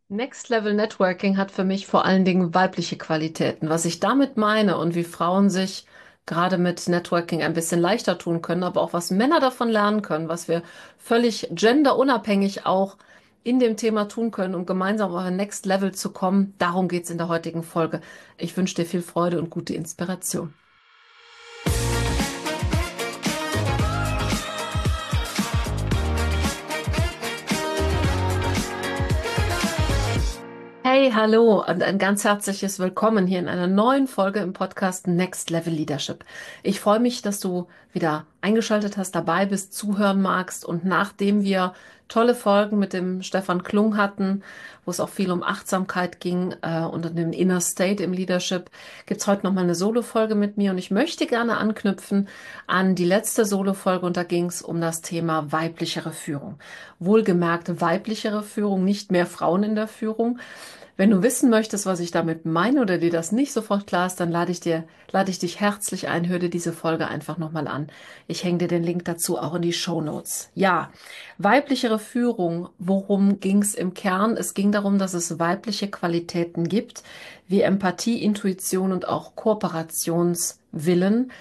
Next Level Networking hat für mich vor allen Dingen weibliche Qualitäten. Was ich damit meine und wie Frauen sich gerade mit Networking ein bisschen leichter tun können, aber auch was Männer davon lernen können, was wir völlig genderunabhängig auch in dem Thema tun können, um gemeinsam auf ein Next Level zu kommen. Darum geht's in der heutigen Folge. Ich wünsche dir viel Freude und gute Inspiration. Hey, hallo und ein ganz herzliches Willkommen hier in einer neuen Folge im Podcast Next Level Leadership. Ich freue mich, dass du wieder eingeschaltet hast, dabei bist, zuhören magst und nachdem wir tolle Folgen mit dem Stefan Klung hatten, wo es auch viel um Achtsamkeit ging und um den Inner State im Leadership, gibt's heute nochmal eine Solo-Folge mit mir und ich möchte gerne anknüpfen an die letzte Solo-Folge und da ging es um das Thema weiblichere Führung. Wohlgemerkt weiblichere Führung, nicht mehr Frauen in der Führung. Wenn du wissen möchtest, was ich damit meine oder dir das nicht sofort klar ist, dann lade ich dich herzlich ein, hör dir diese Folge einfach nochmal an. Ich hänge dir den Link dazu auch in die Shownotes. Ja, weiblichere Führung, worum ging es im Kern? Es ging darum, dass es weibliche Qualitäten gibt, wie Empathie, Intuition und auch Kooperationswillen,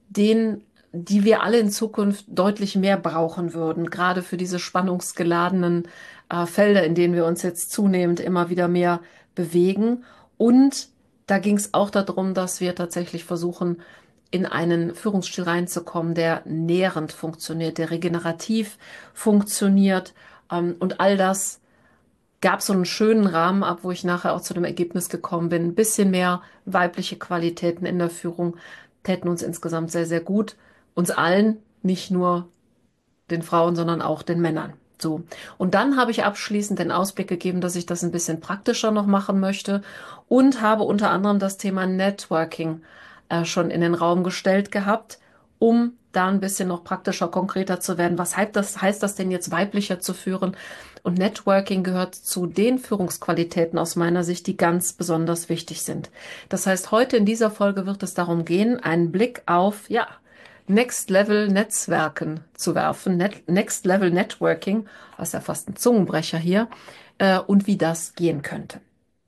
die wir alle in Zukunft deutlich mehr brauchen würden, gerade für diese spannungsgeladenen Felder, in denen wir uns jetzt zunehmend immer wieder mehr bewegen. Und da ging es auch darum, dass wir tatsächlich versuchen, in einen Führungsstil reinzukommen, der nährend funktioniert, der regenerativ funktioniert. Und all das gab so einen schönen Rahmen ab, wo ich nachher auch zu dem Ergebnis gekommen bin. Ein bisschen mehr weibliche Qualitäten in der Führung täten uns insgesamt sehr, sehr gut. Uns allen, nicht nur den Frauen, sondern auch den Männern. So. Und dann habe ich abschließend den Ausblick gegeben, dass ich das ein bisschen praktischer noch machen möchte und habe unter anderem das Thema Networking schon in den Raum gestellt gehabt, um da ein bisschen noch praktischer, konkreter zu werden. Was heißt das denn jetzt weiblicher zu führen? Und Networking gehört zu den Führungsqualitäten aus meiner Sicht, die ganz besonders wichtig sind. Das heißt, heute in dieser Folge wird es darum gehen, einen Blick auf, ja, Next Level Netzwerken zu werfen, Next Level Networking, das ist ja fast ein Zungenbrecher hier, und wie das gehen könnte.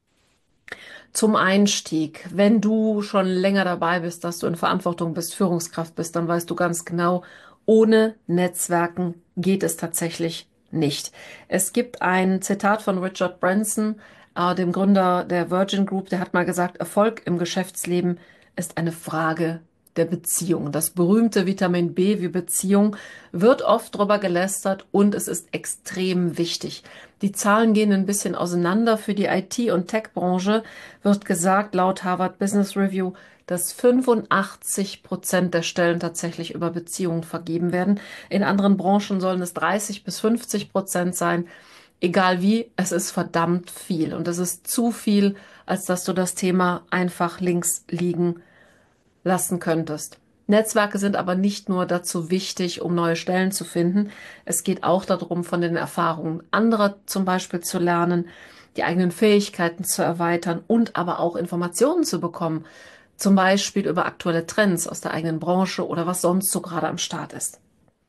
Zum Einstieg, wenn du schon länger dabei bist, dass du in Verantwortung bist, Führungskraft bist, dann weißt du ganz genau, ohne Netzwerken geht es tatsächlich nicht. Es gibt ein Zitat von Richard Branson, dem Gründer der Virgin Group, der hat mal gesagt, Erfolg im Geschäftsleben ist eine Frage der Beziehung. Das berühmte Vitamin B wie Beziehung wird oft drüber gelästert und es ist extrem wichtig. Die Zahlen gehen ein bisschen auseinander. Für die IT- und Tech-Branche wird gesagt, laut Harvard Business Review, dass 85% der Stellen tatsächlich über Beziehungen vergeben werden. In anderen Branchen sollen es 30 bis 50% sein. Egal wie, es ist verdammt viel. Und es ist zu viel, als dass du das Thema einfach links liegen lassen könntest. Netzwerke sind aber nicht nur dazu wichtig, um neue Stellen zu finden. Es geht auch darum, von den Erfahrungen anderer zum Beispiel zu lernen, die eigenen Fähigkeiten zu erweitern und aber auch Informationen zu bekommen. Zum Beispiel über aktuelle Trends aus der eigenen Branche oder was sonst so gerade am Start ist.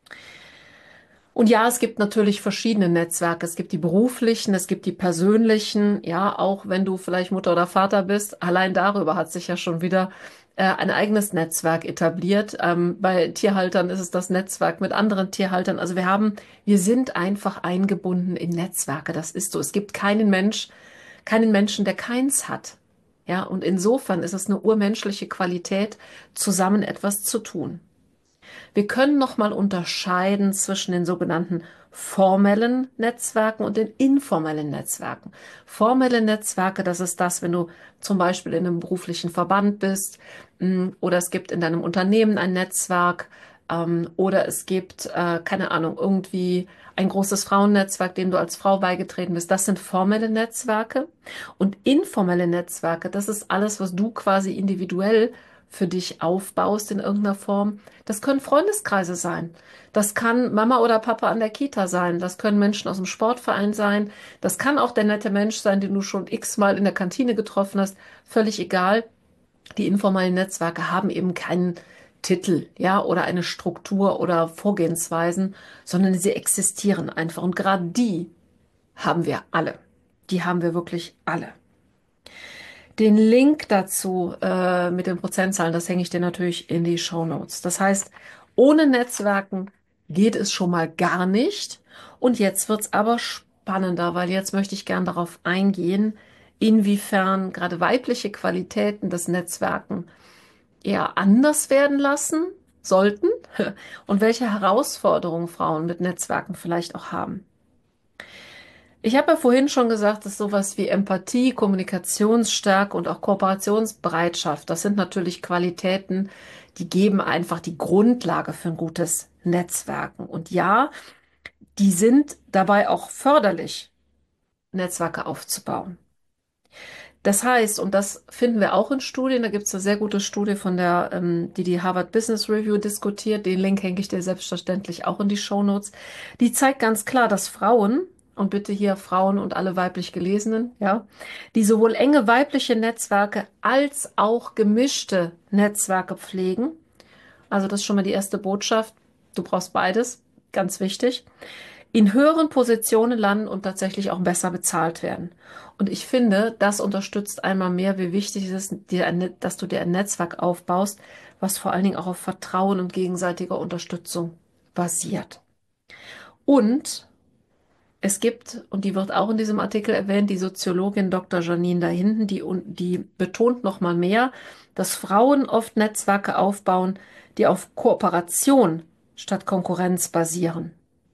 Und ja, es gibt natürlich verschiedene Netzwerke. Es gibt die beruflichen, es gibt die persönlichen. Ja, auch wenn du vielleicht Mutter oder Vater bist, allein darüber hat sich ja schon wieder ein eigenes Netzwerk etabliert. Bei Tierhaltern ist es das Netzwerk mit anderen Tierhaltern. Also wir sind einfach eingebunden in Netzwerke. Das ist so. Es gibt keinen Menschen, der keins hat. Ja, und insofern ist es eine urmenschliche Qualität, zusammen etwas zu tun. Wir können nochmal unterscheiden zwischen den sogenannten formellen Netzwerken und den informellen Netzwerken. Formelle Netzwerke, das ist das, wenn du zum Beispiel in einem beruflichen Verband bist, oder es gibt in deinem Unternehmen ein Netzwerk, oder es gibt, keine Ahnung, irgendwie ein großes Frauennetzwerk, dem du als Frau beigetreten bist. Das sind formelle Netzwerke. Und informelle Netzwerke, das ist alles, was du quasi individuell für dich aufbaust in irgendeiner Form. Das können Freundeskreise sein. Das kann Mama oder Papa an der Kita sein. Das können Menschen aus dem Sportverein sein. Das kann auch der nette Mensch sein, den du schon x-mal in der Kantine getroffen hast. Völlig egal. Die informellen Netzwerke haben eben keinen Titel, ja, oder eine Struktur oder Vorgehensweisen, sondern sie existieren einfach. Und gerade die haben wir alle. die haben wir wirklich alle. Den Link dazu mit den Prozentzahlen, das hänge ich dir natürlich in die Shownotes. Das heißt, ohne Netzwerken geht es schon mal gar nicht. Und jetzt wird's aber spannender, weil jetzt möchte ich gern darauf eingehen, inwiefern gerade weibliche Qualitäten des Netzwerken eher anders werden lassen sollten und welche Herausforderungen Frauen mit Netzwerken vielleicht auch haben. Ich habe ja vorhin schon gesagt, dass sowas wie Empathie, Kommunikationsstärke und auch Kooperationsbereitschaft, das sind natürlich Qualitäten, die geben einfach die Grundlage für ein gutes Netzwerken. Und ja, die sind dabei auch förderlich, Netzwerke aufzubauen. Das heißt, und das finden wir auch in Studien, da gibt es eine sehr gute Studie von die Harvard Business Review diskutiert, den Link hänge ich dir selbstverständlich auch in die Shownotes, die zeigt ganz klar, dass Frauen, und bitte hier Frauen und alle weiblich Gelesenen, ja, die sowohl enge weibliche Netzwerke als auch gemischte Netzwerke pflegen, also das ist schon mal die erste Botschaft, du brauchst beides, ganz wichtig, in höheren Positionen landen und tatsächlich auch besser bezahlt werden. Und ich finde, das unterstützt einmal mehr, wie wichtig es ist, dass du dir ein Netzwerk aufbaust, was vor allen Dingen auch auf Vertrauen und gegenseitiger Unterstützung basiert. Und es gibt, und die wird auch in diesem Artikel erwähnt, die Soziologin Dr. Janine da hinten, die betont noch mal mehr, dass Frauen oft Netzwerke aufbauen, die auf Kooperation statt Konkurrenz basieren.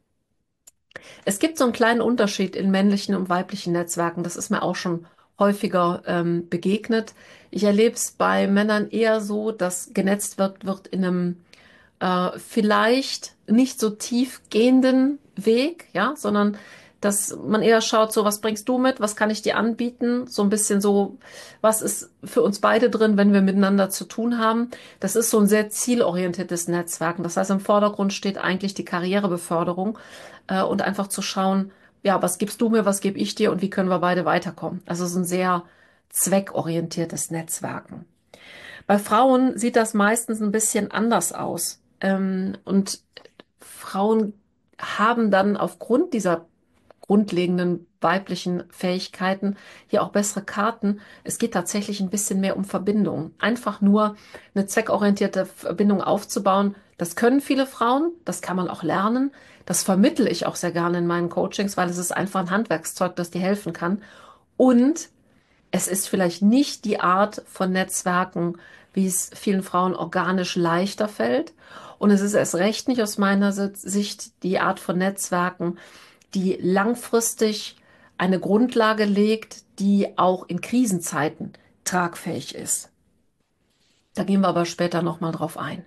Es gibt so einen kleinen Unterschied in männlichen und weiblichen Netzwerken. Das ist mir auch schon häufiger begegnet. Ich erlebe es bei Männern eher so, dass genetzt wird in einem vielleicht nicht so tiefgehenden Weg, ja, sondern dass man eher schaut, so was bringst du mit, was kann ich dir anbieten, so ein bisschen so, was ist für uns beide drin, wenn wir miteinander zu tun haben. Das ist so ein sehr zielorientiertes Netzwerken. Das heißt, im Vordergrund steht eigentlich die Karrierebeförderung und einfach zu schauen, ja, was gibst du mir, was gebe ich dir und wie können wir beide weiterkommen. Also so ein sehr zweckorientiertes Netzwerken. Bei Frauen sieht das meistens ein bisschen anders aus. Und Frauen haben dann aufgrund dieser grundlegenden weiblichen Fähigkeiten hier auch bessere Karten. Es geht tatsächlich ein bisschen mehr um Verbindung. Einfach nur eine zweckorientierte Verbindung aufzubauen. Das können viele Frauen, das kann man auch lernen. Das vermittle ich auch sehr gerne in meinen Coachings, weil es ist einfach ein Handwerkszeug, das dir helfen kann. Und es ist vielleicht nicht die Art von Netzwerken, wie es vielen Frauen organisch leichter fällt. Und es ist erst recht nicht aus meiner Sicht die Art von Netzwerken, die langfristig eine Grundlage legt, die auch in Krisenzeiten tragfähig ist. Da gehen wir aber später nochmal drauf ein.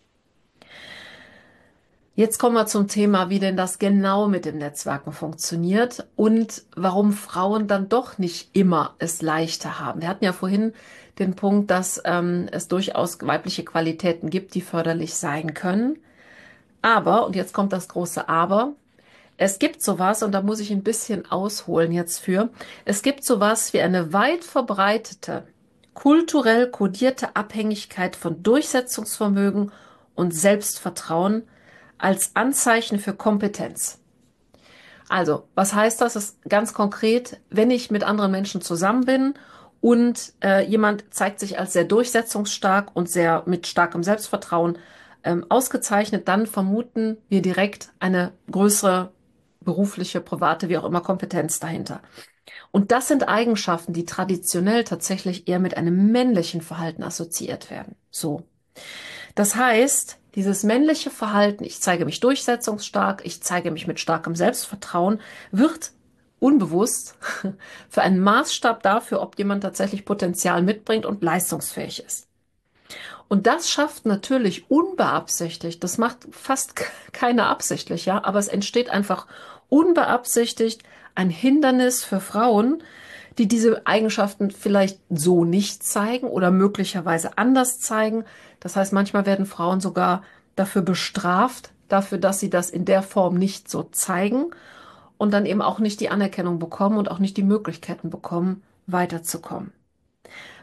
Jetzt kommen wir zum Thema, wie denn das genau mit dem Netzwerken funktioniert und warum Frauen dann doch nicht immer es leichter haben. Wir hatten ja vorhin den Punkt, dass es durchaus weibliche Qualitäten gibt, die förderlich sein können. Aber, und jetzt kommt das große Aber, es gibt sowas, und da muss ich ein bisschen ausholen jetzt für, es gibt sowas wie eine weit verbreitete, kulturell kodierte Abhängigkeit von Durchsetzungsvermögen und Selbstvertrauen als Anzeichen für Kompetenz. Also, was heißt das? Das ist ganz konkret, wenn ich mit anderen Menschen zusammen bin und jemand zeigt sich als sehr durchsetzungsstark und sehr mit starkem Selbstvertrauen ausgezeichnet, dann vermuten wir direkt eine größere berufliche, private, wie auch immer, Kompetenz dahinter. Und das sind Eigenschaften, die traditionell tatsächlich eher mit einem männlichen Verhalten assoziiert werden. So. Das heißt, dieses männliche Verhalten, ich zeige mich durchsetzungsstark, ich zeige mich mit starkem Selbstvertrauen, wird unbewusst für einen Maßstab dafür, ob jemand tatsächlich Potenzial mitbringt und leistungsfähig ist. Und das schafft natürlich unbeabsichtigt, das macht fast keiner absichtlich, ja, aber es entsteht einfach unbeabsichtigt ein Hindernis für Frauen, die diese Eigenschaften vielleicht so nicht zeigen oder möglicherweise anders zeigen. Das heißt, manchmal werden Frauen sogar dafür bestraft, dafür, dass sie das in der Form nicht so zeigen und dann eben auch nicht die Anerkennung bekommen und auch nicht die Möglichkeiten bekommen, weiterzukommen.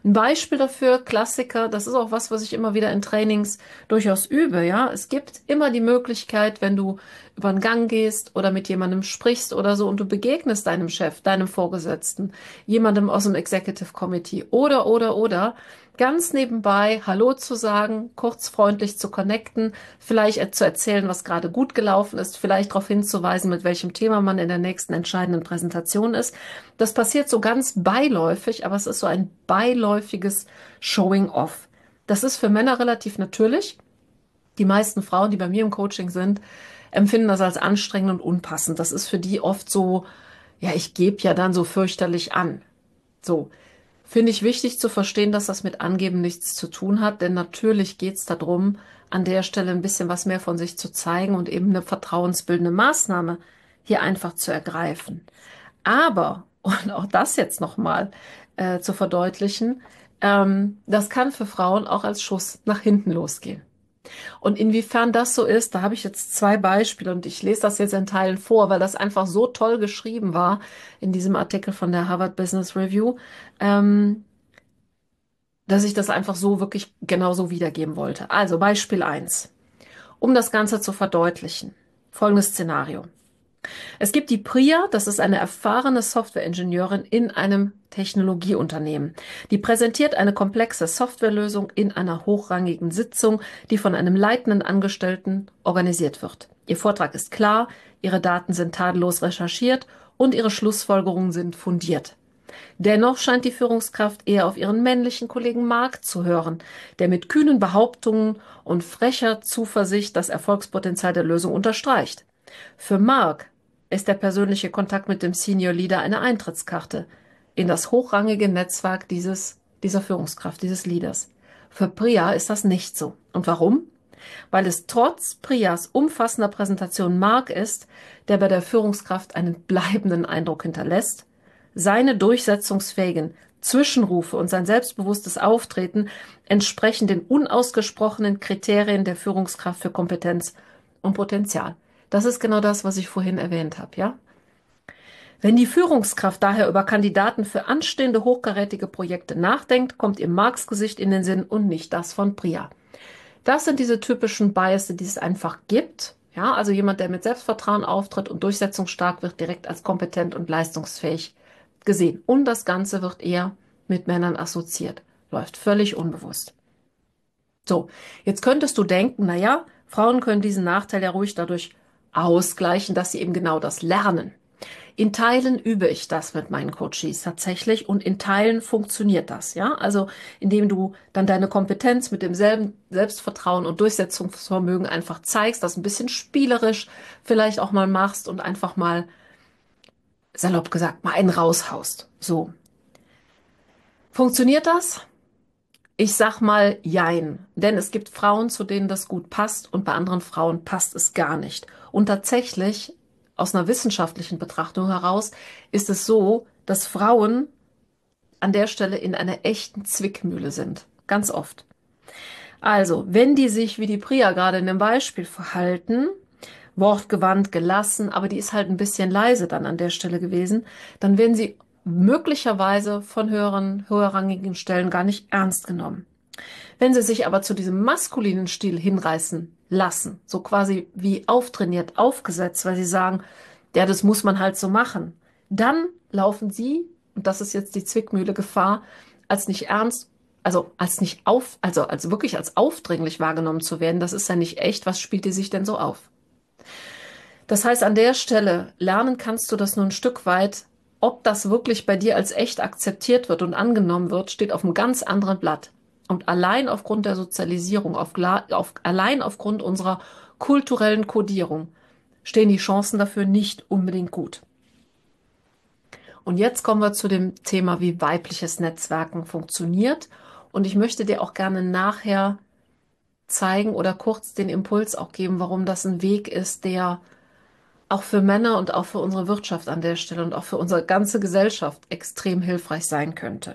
Ein Beispiel dafür, Klassiker, das ist auch was, was ich immer wieder in Trainings durchaus übe, ja. Es gibt immer die Möglichkeit, wenn du über den Gang gehst oder mit jemandem sprichst oder so und du begegnest deinem Chef, deinem Vorgesetzten, jemandem aus dem Executive Committee oder, ganz nebenbei Hallo zu sagen, kurz freundlich zu connecten, vielleicht zu erzählen, was gerade gut gelaufen ist, vielleicht darauf hinzuweisen, mit welchem Thema man in der nächsten entscheidenden Präsentation ist. Das passiert so ganz beiläufig, aber es ist so ein beiläufiges Showing off. Das ist für Männer relativ natürlich. Die meisten Frauen, die bei mir im Coaching sind, empfinden das als anstrengend und unpassend. Das ist für die oft so, ja, ich gebe ja dann so fürchterlich an. So, finde ich wichtig zu verstehen, dass das mit Angeben nichts zu tun hat, denn natürlich geht es darum, an der Stelle ein bisschen was mehr von sich zu zeigen und eben eine vertrauensbildende Maßnahme hier einfach zu ergreifen. Aber, und auch das jetzt nochmal zu verdeutlichen, das kann für Frauen auch als Schuss nach hinten losgehen. Und inwiefern das so ist, da habe ich jetzt zwei Beispiele und ich lese das jetzt in Teilen vor, weil das einfach so toll geschrieben war in diesem Artikel von der Harvard Business Review, ähm, dass ich das einfach so wirklich genauso wiedergeben wollte. Also Beispiel eins, um das Ganze zu verdeutlichen. Folgendes Szenario. Es gibt die Priya, das ist eine erfahrene Softwareingenieurin in einem Technologieunternehmen. Die präsentiert eine komplexe Softwarelösung in einer hochrangigen Sitzung, die von einem leitenden Angestellten organisiert wird. Ihr Vortrag ist klar, ihre Daten sind tadellos recherchiert und ihre Schlussfolgerungen sind fundiert. Dennoch scheint die Führungskraft eher auf ihren männlichen Kollegen Mark zu hören, der mit kühnen Behauptungen und frecher Zuversicht das Erfolgspotenzial der Lösung unterstreicht. Für Mark ist der persönliche Kontakt mit dem Senior Leader eine Eintrittskarte in das hochrangige Netzwerk dieser Führungskraft, dieses Leaders. Für Priya ist das nicht so. Und warum? Weil es trotz Priyas umfassender Präsentation Mark ist, der bei der Führungskraft einen bleibenden Eindruck hinterlässt. Seine durchsetzungsfähigen Zwischenrufe und sein selbstbewusstes Auftreten entsprechen den unausgesprochenen Kriterien der Führungskraft für Kompetenz und Potenzial. Das ist genau das, was ich vorhin erwähnt habe, ja? Wenn die Führungskraft daher über Kandidaten für anstehende hochkarätige Projekte nachdenkt, kommt ihr Marks Gesicht in den Sinn und nicht das von Priya. Das sind diese typischen Biases, die es einfach gibt. Ja, also jemand, der mit Selbstvertrauen auftritt und durchsetzungsstark wird, direkt als kompetent und leistungsfähig gesehen. Und das Ganze wird eher mit Männern assoziiert. Läuft völlig unbewusst. So, jetzt könntest du denken, naja, Frauen können diesen Nachteil ja ruhig dadurch ausgleichen, dass sie eben genau das lernen. In Teilen übe ich das mit meinen Coaches tatsächlich und in Teilen funktioniert das, ja? Also, indem du dann deine Kompetenz mit demselben Selbstvertrauen und Durchsetzungsvermögen einfach zeigst, das ein bisschen spielerisch vielleicht auch mal machst und einfach mal, salopp gesagt, mal einen raushaust. So. Funktioniert das? Ich sag mal jein, denn es gibt Frauen, zu denen das gut passt und bei anderen Frauen passt es gar nicht. Und tatsächlich, aus einer wissenschaftlichen Betrachtung heraus, ist es so, dass Frauen an der Stelle in einer echten Zwickmühle sind. Ganz oft. Also, wenn die sich wie die Priya gerade in dem Beispiel verhalten, wortgewandt, gelassen, aber die ist halt ein bisschen leise dann an der Stelle gewesen, dann werden sie möglicherweise von höherrangigen Stellen gar nicht ernst genommen. Wenn sie sich aber zu diesem maskulinen Stil hinreißen lassen, so quasi wie auftrainiert, aufgesetzt, weil sie sagen, ja, das muss man halt so machen, dann laufen sie, und das ist jetzt die Zwickmühle Gefahr, als nicht ernst, also als nicht also wirklich als aufdringlich wahrgenommen zu werden. Das ist ja nicht echt. Was spielt die sich denn so auf? Das heißt, an der Stelle lernen kannst du das nur ein Stück weit. Ob das wirklich bei dir als echt akzeptiert wird und angenommen wird, steht auf einem ganz anderen Blatt. Und allein aufgrund der Sozialisierung, allein aufgrund unserer kulturellen Kodierung, stehen die Chancen dafür nicht unbedingt gut. Und jetzt kommen wir zu dem Thema, wie weibliches Netzwerken funktioniert. Und ich möchte dir auch gerne nachher zeigen oder kurz den Impuls auch geben, warum das ein Weg ist, der auch für Männer und auch für unsere Wirtschaft an der Stelle und auch für unsere ganze Gesellschaft extrem hilfreich sein könnte.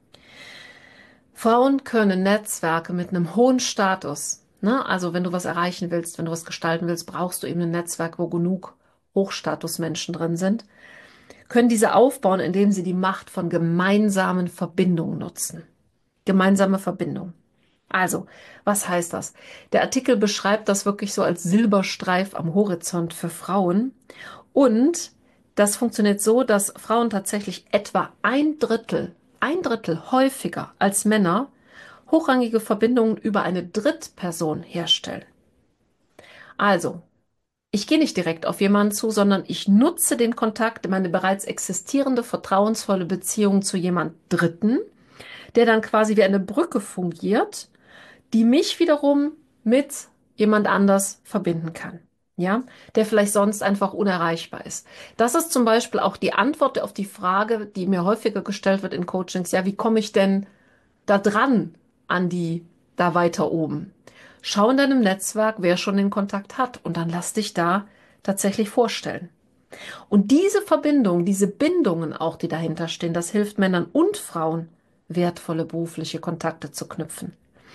Frauen können Netzwerke mit einem hohen Status, ne? Also wenn du was erreichen willst, wenn du was gestalten willst, brauchst du eben ein Netzwerk, wo genug Hochstatusmenschen drin sind, können diese aufbauen, indem sie die Macht von gemeinsamen Verbindungen nutzen. gemeinsame Verbindung. Also, was heißt das? Der Artikel beschreibt das wirklich so als Silberstreif am Horizont für Frauen. Und das funktioniert so, dass Frauen tatsächlich etwa ein Drittel häufiger als Männer hochrangige Verbindungen über eine Drittperson herstellen. Also, ich gehe nicht direkt auf jemanden zu, sondern ich nutze den Kontakt in meine bereits existierende vertrauensvolle Beziehung zu jemand Dritten, der dann quasi wie eine Brücke fungiert, die mich wiederum mit jemand anders verbinden kann. Ja, der vielleicht sonst einfach unerreichbar ist. Das ist zum Beispiel auch die Antwort auf die Frage, die mir häufiger gestellt wird in Coachings. Ja, wie komme ich denn da dran an die da weiter oben? Schau in deinem Netzwerk, wer schon den Kontakt hat und dann lass dich da tatsächlich vorstellen. Und diese Verbindung, diese Bindungen auch, die dahinter stehen, das hilft Männern und Frauen, wertvolle berufliche Kontakte zu knüpfen.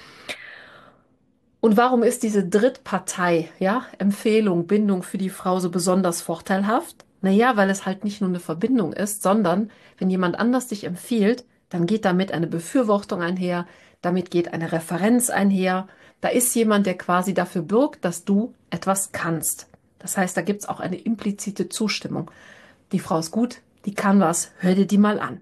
Und warum ist diese Drittpartei, ja, Empfehlung, Bindung für die Frau so besonders vorteilhaft? Naja, weil es halt nicht nur eine Verbindung ist, sondern wenn jemand anders dich empfiehlt, dann geht damit eine Befürwortung einher, damit geht eine Referenz einher. Da ist jemand, der quasi dafür bürgt, dass du etwas kannst. Das heißt, da gibt's auch eine implizite Zustimmung. Die Frau ist gut, die kann was, hör dir die mal an.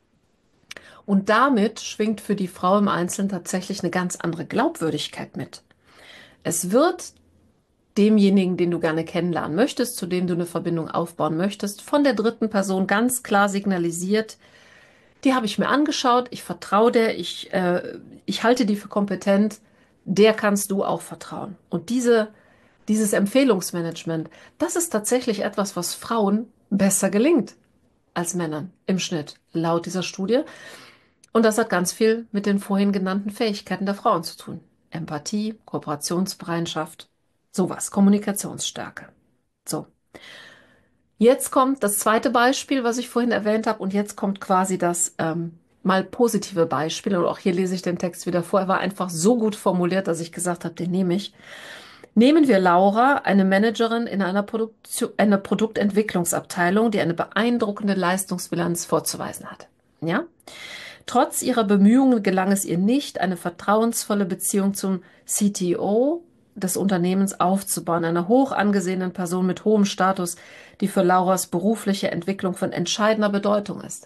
Und damit schwingt für die Frau im Einzelnen tatsächlich eine ganz andere Glaubwürdigkeit mit. Es wird demjenigen, den du gerne kennenlernen möchtest, zu dem du eine Verbindung aufbauen möchtest, von der dritten Person ganz klar signalisiert, die habe ich mir angeschaut, ich vertraue der, ich halte die für kompetent, der kannst du auch vertrauen. Und dieses Empfehlungsmanagement, das ist tatsächlich etwas, was Frauen besser gelingt als Männern im Schnitt, laut dieser Studie. Und das hat ganz viel mit den vorhin genannten Fähigkeiten der Frauen zu tun. Empathie, Kooperationsbereitschaft, sowas, Kommunikationsstärke. So, jetzt kommt das zweite Beispiel, was ich vorhin erwähnt habe, und jetzt kommt quasi das mal positive Beispiel. Und auch hier lese ich den Text wieder vor. Er war einfach so gut formuliert, dass ich gesagt habe, den nehme ich. Nehmen wir Laura, eine Managerin in einer Produktentwicklungsabteilung, die eine beeindruckende Leistungsbilanz vorzuweisen hat. Ja? Trotz ihrer Bemühungen gelang es ihr nicht, eine vertrauensvolle Beziehung zum CTO des Unternehmens aufzubauen, einer hoch angesehenen Person mit hohem Status, die für Lauras berufliche Entwicklung von entscheidender Bedeutung ist.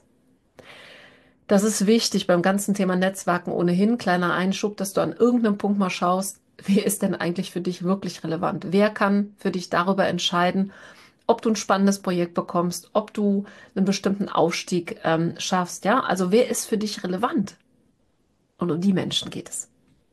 Das ist wichtig beim ganzen Thema Netzwerken ohnehin. Kleiner Einschub, dass du an irgendeinem Punkt mal schaust, wer ist denn eigentlich für dich wirklich relevant? Wer kann für dich darüber entscheiden, ob du ein spannendes Projekt bekommst, ob du einen bestimmten Aufstieg schaffst, ja? Also wer ist für dich relevant? Und um die Menschen geht es.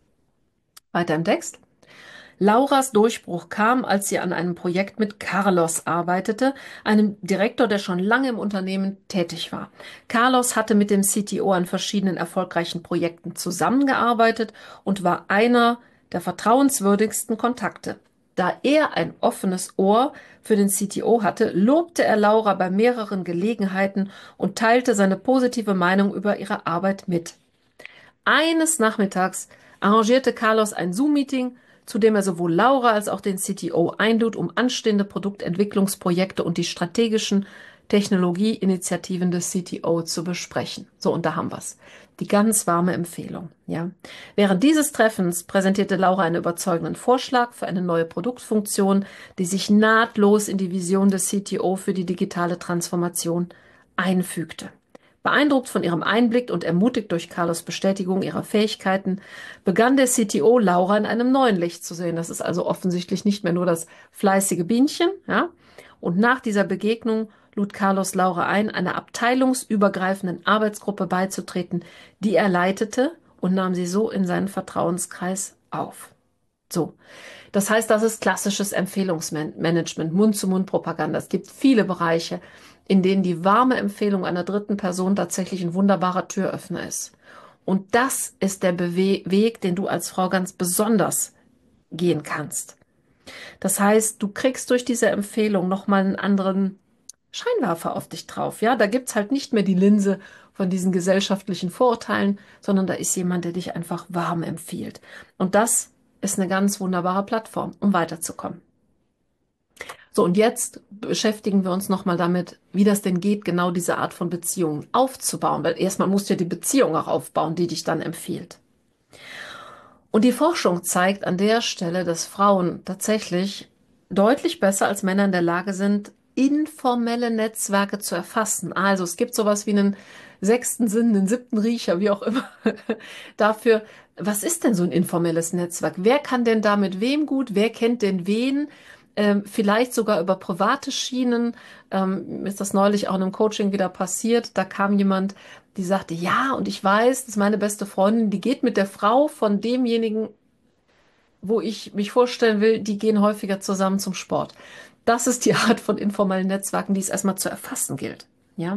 Weiter im Text. Lauras Durchbruch kam, als sie an einem Projekt mit Carlos arbeitete, einem Direktor, der schon lange im Unternehmen tätig war. Carlos hatte mit dem CTO an verschiedenen erfolgreichen Projekten zusammengearbeitet und war einer der vertrauenswürdigsten Kontakte. Da er ein offenes Ohr für den CTO hatte, lobte er Laura bei mehreren Gelegenheiten und teilte seine positive Meinung über ihre Arbeit mit. Eines Nachmittags arrangierte Carlos ein Zoom-Meeting, zu dem er sowohl Laura als auch den CTO einlud, um anstehende Produktentwicklungsprojekte und die strategischen Technologieinitiativen des CTO zu besprechen. So, und da haben wir's. Die ganz warme Empfehlung, ja. Während dieses Treffens präsentierte Laura einen überzeugenden Vorschlag für eine neue Produktfunktion, die sich nahtlos in die Vision des CTO für die digitale Transformation einfügte. Beeindruckt von ihrem Einblick und ermutigt durch Carlos Bestätigung ihrer Fähigkeiten, begann der CTO Laura in einem neuen Licht zu sehen. Das ist also offensichtlich nicht mehr nur das fleißige Bienchen, ja. Und nach dieser Begegnung lud Carlos Laura ein, einer abteilungsübergreifenden Arbeitsgruppe beizutreten, die er leitete und nahm sie so in seinen Vertrauenskreis auf. So. Das heißt, das ist klassisches Empfehlungsmanagement, Mund-zu-Mund-Propaganda. Es gibt viele Bereiche, in denen die warme Empfehlung einer dritten Person tatsächlich ein wunderbarer Türöffner ist. Und das ist der Weg, den du als Frau ganz besonders gehen kannst. Das heißt, du kriegst durch diese Empfehlung nochmal einen anderen Scheinwerfer auf dich drauf. Ja, da gibt's halt nicht mehr die Linse von diesen gesellschaftlichen Vorurteilen, sondern da ist jemand, der dich einfach warm empfiehlt. Und das ist eine ganz wunderbare Plattform, um weiterzukommen. So, und jetzt beschäftigen wir uns nochmal damit, wie das denn geht, genau diese Art von Beziehungen aufzubauen. Weil erstmal musst du ja die Beziehung auch aufbauen, die dich dann empfiehlt. Und die Forschung zeigt an der Stelle, dass Frauen tatsächlich deutlich besser als Männer in der Lage sind, informelle Netzwerke zu erfassen. Also es gibt sowas wie einen sechsten Sinn, einen siebten Riecher, wie auch immer, dafür, was ist denn so ein informelles Netzwerk? Wer kann denn da mit wem gut? Wer kennt denn wen? Vielleicht sogar über private Schienen. Mir ist das neulich auch in einem Coaching wieder passiert. Da kam jemand, die sagte, ja, und ich weiß, das ist meine beste Freundin, die geht mit der Frau von demjenigen, wo ich mich vorstellen will, die gehen häufiger zusammen zum Sport. Das ist die Art von informellen Netzwerken, die es erstmal zu erfassen gilt. Ja.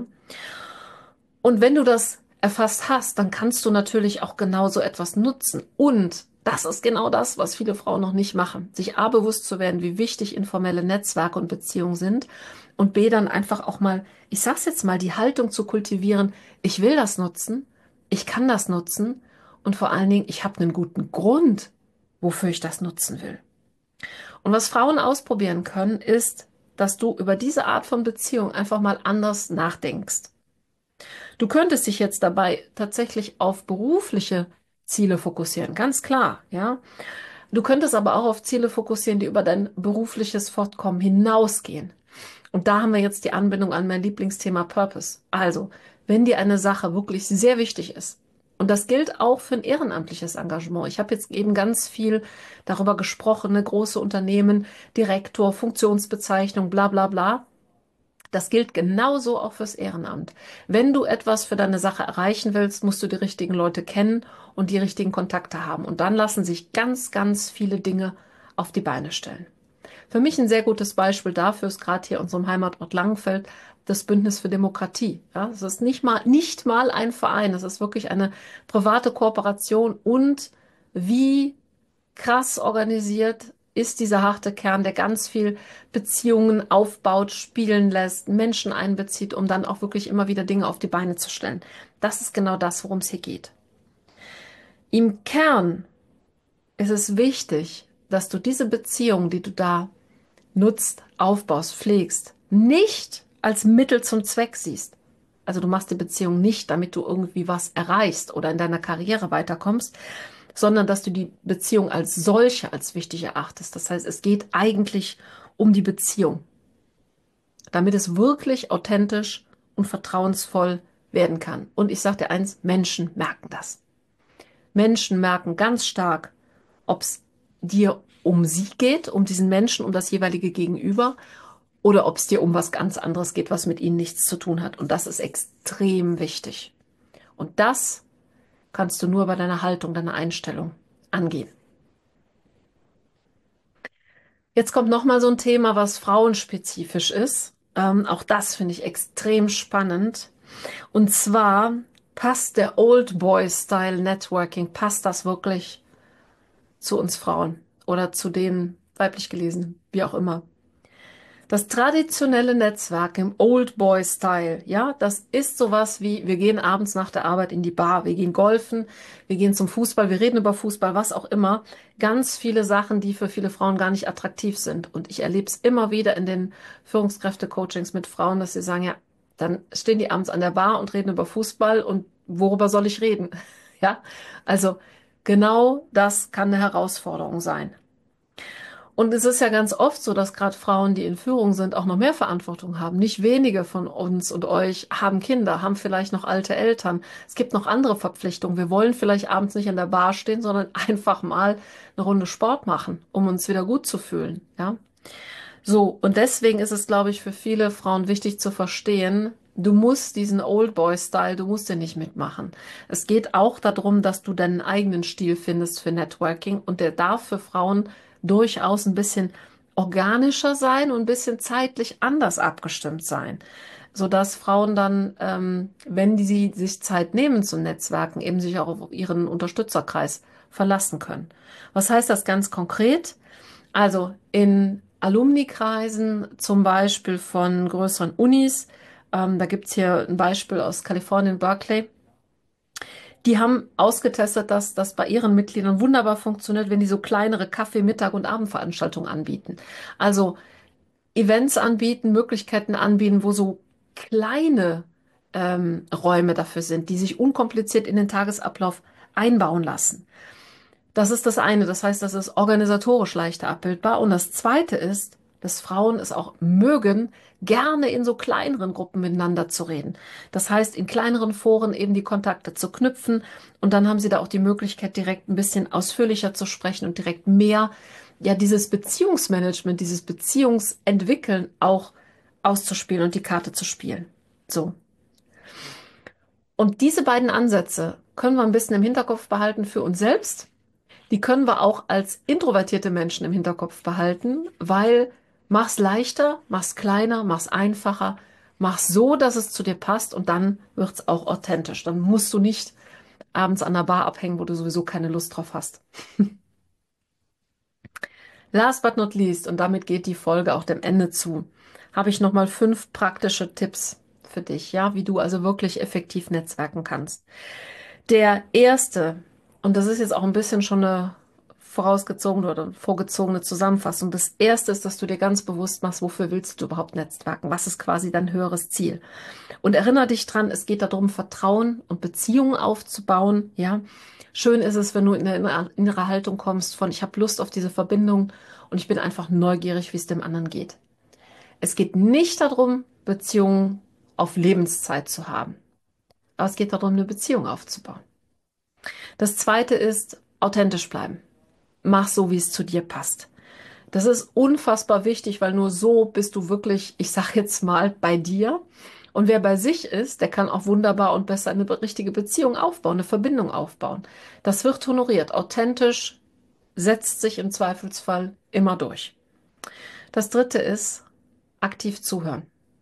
Und wenn du das erfasst hast, dann kannst du natürlich auch genau so etwas nutzen. Und das ist genau das, was viele Frauen noch nicht machen. Sich A, bewusst zu werden, wie wichtig informelle Netzwerke und Beziehungen sind. Und B, dann einfach auch mal, ich sag's jetzt mal, die Haltung zu kultivieren. Ich will das nutzen. Ich kann das nutzen. Und vor allen Dingen, ich habe einen guten Grund, wofür ich das nutzen will. Und was Frauen ausprobieren können, ist, dass du über diese Art von Beziehung einfach mal anders nachdenkst. Du könntest dich jetzt dabei tatsächlich auf berufliche Ziele fokussieren, ganz klar, ja. Du könntest aber auch auf Ziele fokussieren, die über dein berufliches Fortkommen hinausgehen. Und da haben wir jetzt die Anbindung an mein Lieblingsthema Purpose. Also, wenn dir eine Sache wirklich sehr wichtig ist, und das gilt auch für ein ehrenamtliches Engagement. Ich habe jetzt eben ganz viel darüber gesprochen, ne, große Unternehmen, Direktor, Funktionsbezeichnung, bla bla bla. Das gilt genauso auch fürs Ehrenamt. Wenn du etwas für deine Sache erreichen willst, musst du die richtigen Leute kennen und die richtigen Kontakte haben. Und dann lassen sich ganz, ganz viele Dinge auf die Beine stellen. Für mich ein sehr gutes Beispiel dafür ist gerade hier unserem Heimatort Langenfeld das Bündnis für Demokratie. Ja, es ist nicht mal ein Verein, es ist wirklich eine private Kooperation und wie krass organisiert ist dieser harte Kern, der ganz viel Beziehungen aufbaut, spielen lässt, Menschen einbezieht, um dann auch wirklich immer wieder Dinge auf die Beine zu stellen. Das ist genau das, worum es hier geht. Im Kern ist es wichtig, dass du diese Beziehung, die du da nutzt, aufbaust, pflegst, nicht als Mittel zum Zweck siehst. Also du machst die Beziehung nicht, damit du irgendwie was erreichst oder in deiner Karriere weiterkommst, sondern dass du die Beziehung als solche als wichtig erachtest. Das heißt, es geht eigentlich um die Beziehung, damit es wirklich authentisch und vertrauensvoll werden kann. Und ich sage dir eins, Menschen merken das. Menschen merken ganz stark, ob es dir um sie geht, um diesen Menschen, um das jeweilige Gegenüber, oder ob es dir um was ganz anderes geht, was mit ihnen nichts zu tun hat. Und das ist extrem wichtig. Und das kannst du nur bei deiner Haltung, deiner Einstellung angehen. Jetzt kommt noch mal so ein Thema, was frauenspezifisch ist. Auch das finde ich extrem spannend. Und zwar passt der Old Boy Style Networking, passt das wirklich zu uns Frauen oder zu den weiblich gelesenen, wie auch immer. Das traditionelle Netzwerk im Old Boy Style, ja, das ist sowas wie, wir gehen abends nach der Arbeit in die Bar, wir gehen golfen, wir gehen zum Fußball, wir reden über Fußball, was auch immer. Ganz viele Sachen, die für viele Frauen gar nicht attraktiv sind. Und ich erlebe es immer wieder in den Führungskräfte-Coachings mit Frauen, dass sie sagen, ja, dann stehen die abends an der Bar und reden über Fußball und worüber soll ich reden? Ja, also genau das kann eine Herausforderung sein. Und es ist ja ganz oft so, dass gerade Frauen, die in Führung sind, auch noch mehr Verantwortung haben. Nicht wenige von uns und euch haben Kinder, haben vielleicht noch alte Eltern. Es gibt noch andere Verpflichtungen. Wir wollen vielleicht abends nicht an der Bar stehen, sondern einfach mal eine Runde Sport machen, um uns wieder gut zu fühlen. Ja, so. Und deswegen ist es, glaube ich, für viele Frauen wichtig zu verstehen, du musst diesen Old Boy Style, du musst den nicht mitmachen. Es geht auch darum, dass du deinen eigenen Stil findest für Networking und der darf für Frauen durchaus ein bisschen organischer sein und ein bisschen zeitlich anders abgestimmt sein, sodass Frauen dann, wenn sie sich Zeit nehmen zum Netzwerken, eben sich auch auf ihren Unterstützerkreis verlassen können. Was heißt das ganz konkret? Also in Alumnikreisen, zum Beispiel von größeren Unis, da gibt's hier ein Beispiel aus Kalifornien, Berkeley. Die haben ausgetestet, dass das bei ihren Mitgliedern wunderbar funktioniert, wenn die so kleinere Kaffee-, Mittag- und Abendveranstaltungen anbieten. Also Events anbieten, Möglichkeiten anbieten, wo so kleine Räume dafür sind, die sich unkompliziert in den Tagesablauf einbauen lassen. Das ist das eine. Das heißt, das ist organisatorisch leichter abbildbar. Und das zweite ist, dass Frauen es auch mögen, gerne in so kleineren Gruppen miteinander zu reden. Das heißt, in kleineren Foren eben die Kontakte zu knüpfen. Und dann haben sie da auch die Möglichkeit, direkt ein bisschen ausführlicher zu sprechen und direkt mehr, ja, dieses Beziehungsmanagement, dieses Beziehungsentwickeln auch auszuspielen und die Karte zu spielen. So. Und diese beiden Ansätze können wir ein bisschen im Hinterkopf behalten für uns selbst. Die können wir auch als introvertierte Menschen im Hinterkopf behalten, weil mach's leichter, mach's kleiner, mach's einfacher, mach's so, dass es zu dir passt und dann wird's auch authentisch. Dann musst du nicht abends an der Bar abhängen, wo du sowieso keine Lust drauf hast. Last but not least, und damit geht die Folge auch dem Ende zu, habe ich nochmal 5 praktische Tipps für dich, ja, wie du also wirklich effektiv netzwerken kannst. Der erste, und das ist jetzt auch ein bisschen schon eine vorausgezogene oder vorgezogene Zusammenfassung. Das erste ist, dass du dir ganz bewusst machst, wofür willst du überhaupt netzwerken? Was ist quasi dein höheres Ziel? Und erinnere dich dran, es geht darum, Vertrauen und Beziehungen aufzubauen, ja. Schön ist es, wenn du in eine innere Haltung kommst von, ich habe Lust auf diese Verbindung und ich bin einfach neugierig, wie es dem anderen geht. Es geht nicht darum, Beziehungen auf Lebenszeit zu haben, aber es geht darum, eine Beziehung aufzubauen. Das zweite ist, authentisch bleiben. Mach so, wie es zu dir passt. Das ist unfassbar wichtig, weil nur so bist du wirklich, ich sag jetzt mal, bei dir. Und wer bei sich ist, der kann auch wunderbar und besser eine richtige Beziehung aufbauen, eine Verbindung aufbauen. Das wird honoriert. Authentisch setzt sich im Zweifelsfall immer durch. Das dritte ist, aktiv zuhören.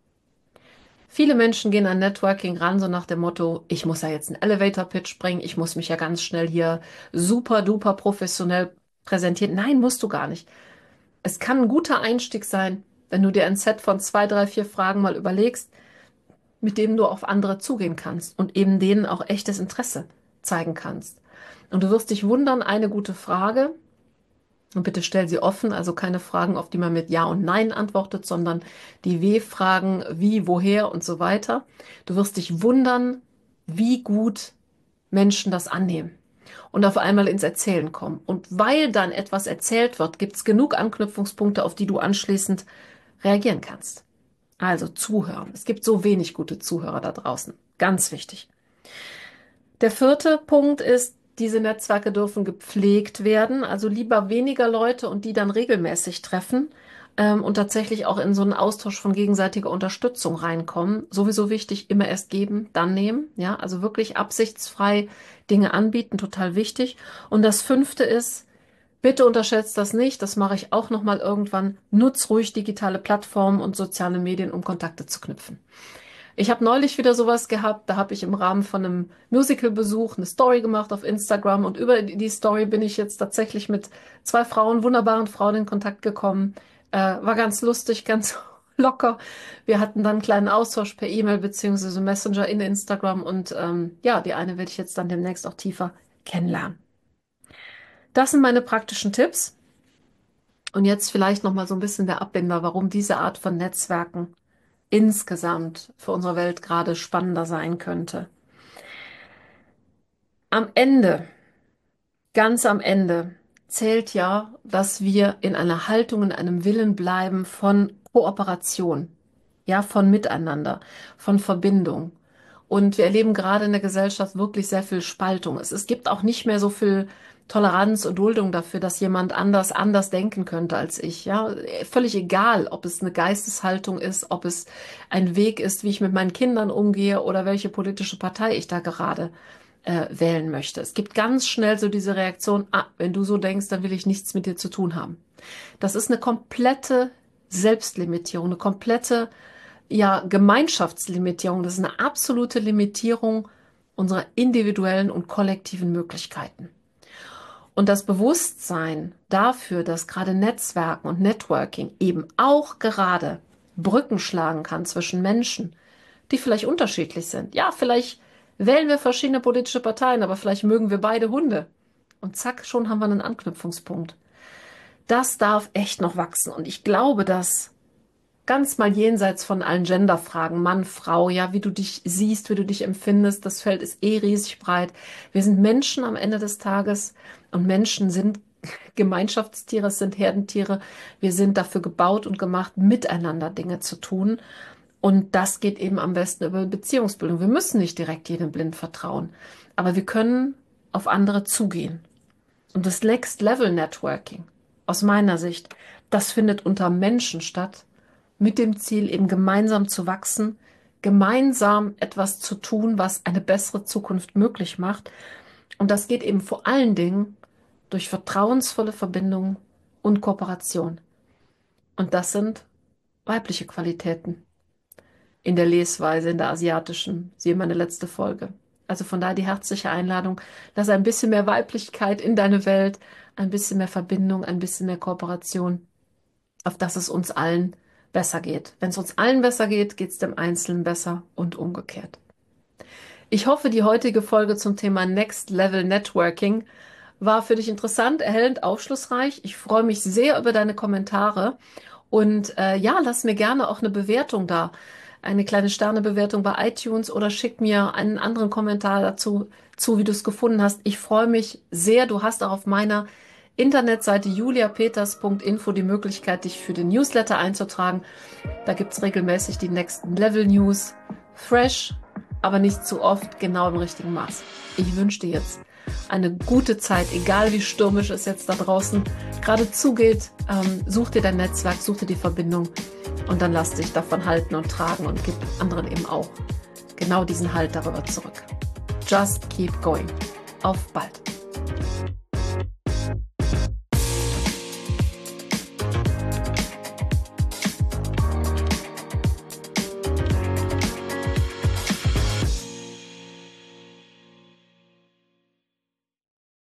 Viele Menschen gehen an Networking ran, so nach dem Motto, ich muss ja jetzt einen Elevator-Pitch bringen, ich muss mich ja ganz schnell hier super duper professionell präsentieren. Nein, musst du gar nicht. Es kann ein guter Einstieg sein, wenn du dir ein Set von 2, 3, 4 Fragen mal überlegst, mit dem du auf andere zugehen kannst und eben denen auch echtes Interesse zeigen kannst. Und du wirst dich wundern, eine gute Frage, und bitte stell sie offen, also keine Fragen, auf die man mit Ja und Nein antwortet, sondern die W-Fragen, wie, woher und so weiter. Du wirst dich wundern, wie gut Menschen das annehmen und auf einmal ins Erzählen kommen. Und weil dann etwas erzählt wird, gibt es genug Anknüpfungspunkte, auf die du anschließend reagieren kannst. Also zuhören. Es gibt so wenig gute Zuhörer da draußen. Ganz wichtig. Der vierte Punkt ist, diese Netzwerke dürfen gepflegt werden, also lieber weniger Leute und die dann regelmäßig treffen und tatsächlich auch in so einen Austausch von gegenseitiger Unterstützung reinkommen. Sowieso wichtig, immer erst geben, dann nehmen. Ja, also wirklich absichtsfrei Dinge anbieten, total wichtig. Und das fünfte ist, bitte unterschätzt das nicht, das mache ich auch nochmal irgendwann. Nutz ruhig digitale Plattformen und soziale Medien, um Kontakte zu knüpfen. Ich habe neulich wieder sowas gehabt, da habe ich im Rahmen von einem Musical-Besuch eine Story gemacht auf Instagram und über die Story bin ich jetzt tatsächlich mit 2 Frauen, wunderbaren Frauen in Kontakt gekommen. War ganz lustig, ganz locker. Wir hatten dann einen kleinen Austausch per E-Mail beziehungsweise Messenger in Instagram und ja, die eine werde ich jetzt dann demnächst auch tiefer kennenlernen. Das sind meine praktischen Tipps. Und jetzt vielleicht noch mal so ein bisschen der Abbinder, warum diese Art von Netzwerken insgesamt für unsere Welt gerade spannender sein könnte. Am Ende, ganz am Ende, zählt ja, dass wir in einer Haltung, in einem Willen bleiben von Kooperation, ja, von Miteinander, von Verbindung. Und wir erleben gerade in der Gesellschaft wirklich sehr viel Spaltung. Es gibt auch nicht mehr so viel Toleranz und Duldung dafür, dass jemand anders denken könnte als ich. Ja, völlig egal, ob es eine Geisteshaltung ist, ob es ein Weg ist, wie ich mit meinen Kindern umgehe oder welche politische Partei ich da gerade wählen möchte. Es gibt ganz schnell so diese Reaktion, wenn du so denkst, dann will ich nichts mit dir zu tun haben. Das ist eine komplette Selbstlimitierung, eine komplette ja, Gemeinschaftslimitierung. Das ist eine absolute Limitierung unserer individuellen und kollektiven Möglichkeiten. Und das Bewusstsein dafür, dass gerade Netzwerken und Networking eben auch gerade Brücken schlagen kann zwischen Menschen, die vielleicht unterschiedlich sind. Ja, vielleicht wählen wir verschiedene politische Parteien, aber vielleicht mögen wir beide Hunde. Und zack, schon haben wir einen Anknüpfungspunkt. Das darf echt noch wachsen. Und ich glaube, dass ganz mal jenseits von allen Genderfragen, Mann, Frau, ja, wie du dich siehst, wie du dich empfindest, das Feld ist eh riesig breit. Wir sind Menschen am Ende des Tages und Menschen sind Gemeinschaftstiere, es sind Herdentiere. Wir sind dafür gebaut und gemacht, miteinander Dinge zu tun. Und das geht eben am besten über Beziehungsbildung. Wir müssen nicht direkt jedem blind vertrauen, aber wir können auf andere zugehen. Und das Next Level Networking, aus meiner Sicht, das findet unter Menschen statt, mit dem Ziel, eben gemeinsam zu wachsen, gemeinsam etwas zu tun, was eine bessere Zukunft möglich macht. Und das geht eben vor allen Dingen durch vertrauensvolle Verbindungen und Kooperation. Und das sind weibliche Qualitäten in der Lesweise, in der asiatischen. Siehe meine letzte Folge. Also von daher die herzliche Einladung, lass ein bisschen mehr Weiblichkeit in deine Welt, ein bisschen mehr Verbindung, ein bisschen mehr Kooperation, auf dass es uns allen besser geht. Wenn es uns allen besser geht, geht es dem Einzelnen besser und umgekehrt. Ich hoffe, die heutige Folge zum Thema Next Level Networking war für dich interessant, erhellend, aufschlussreich. Ich freue mich sehr über deine Kommentare und ja, lass mir gerne auch eine Bewertung da. Eine kleine Sternebewertung bei iTunes oder schick mir einen anderen Kommentar dazu, wie du es gefunden hast. Ich freue mich sehr. Du hast auch auf meiner Internetseite juliapeters.info die Möglichkeit, dich für den Newsletter einzutragen. Da gibt es regelmäßig die Next Level News. Fresh, aber nicht zu oft, genau im richtigen Maß. Ich wünsche dir jetzt eine gute Zeit, egal wie stürmisch es jetzt da draußen gerade zugeht. Such dir dein Netzwerk, such dir die Verbindung und dann lass dich davon halten und tragen und gib anderen eben auch genau diesen Halt darüber zurück. Just keep going. Auf bald.